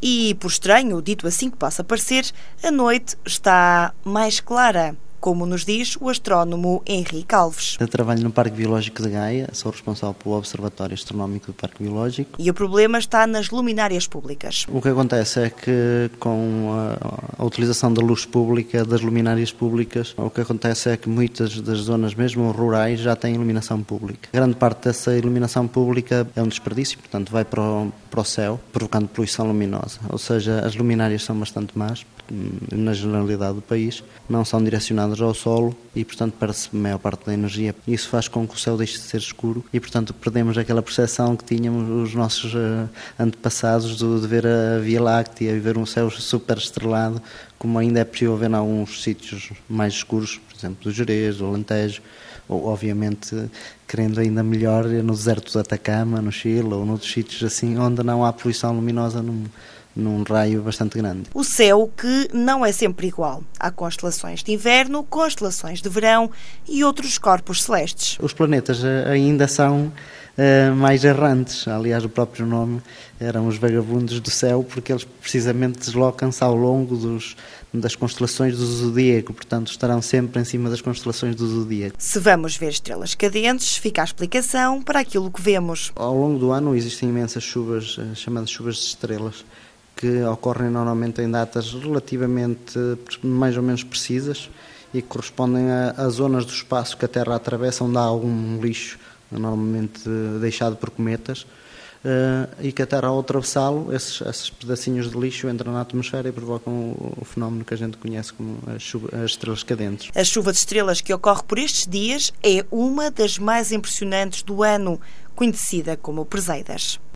E, por estranho, dito assim que possa parecer, a noite está mais clara, como nos diz o astrónomo Henrique Alves. Eu trabalho no Parque Biológico de Gaia, sou responsável pelo Observatório Astronómico do Parque Biológico. E o problema está nas luminárias públicas. O que acontece é que com a utilização da luz pública, das luminárias públicas, o que acontece é que muitas das zonas, mesmo rurais, já têm iluminação pública. Grande parte dessa iluminação pública é um desperdício, portanto vai para o céu, provocando poluição luminosa. Ou seja, as luminárias são bastante más, na generalidade do país, não são direcionadas ao solo e, portanto, perde-se a maior parte da energia. Isso faz com que o céu deixe de ser escuro e, portanto, perdemos aquela percepção que tínhamos os nossos antepassados de ver a Via Láctea e ver um céu super estrelado, como ainda é possível ver em alguns sítios mais escuros, por exemplo, do Gerês, do Alentejo, ou, obviamente, querendo ainda melhor, no deserto do Atacama, no Chile, ou noutros sítios assim, onde não há poluição luminosa num raio bastante grande. O céu que não é sempre igual. Há constelações de inverno, constelações de verão e outros corpos celestes. Os planetas ainda são mais errantes. Aliás, o próprio nome eram os vagabundos do céu, porque eles precisamente deslocam-se ao longo das constelações do zodíaco, portanto estarão sempre em cima das constelações do zodíaco. Se vamos ver estrelas cadentes, fica a explicação para aquilo que vemos. Ao longo do ano existem imensas chuvas, chamadas chuvas de estrelas, que ocorrem normalmente em datas relativamente mais ou menos precisas e que correspondem a zonas do espaço que a Terra atravessa, onde há algum lixo, normalmente deixado por cometas, e que a Terra, ao atravessá-lo, esses pedacinhos de lixo entram na atmosfera e provocam o fenómeno que a gente conhece como as estrelas cadentes. A chuva de estrelas que ocorre por estes dias é uma das mais impressionantes do ano, conhecida como Perseidas.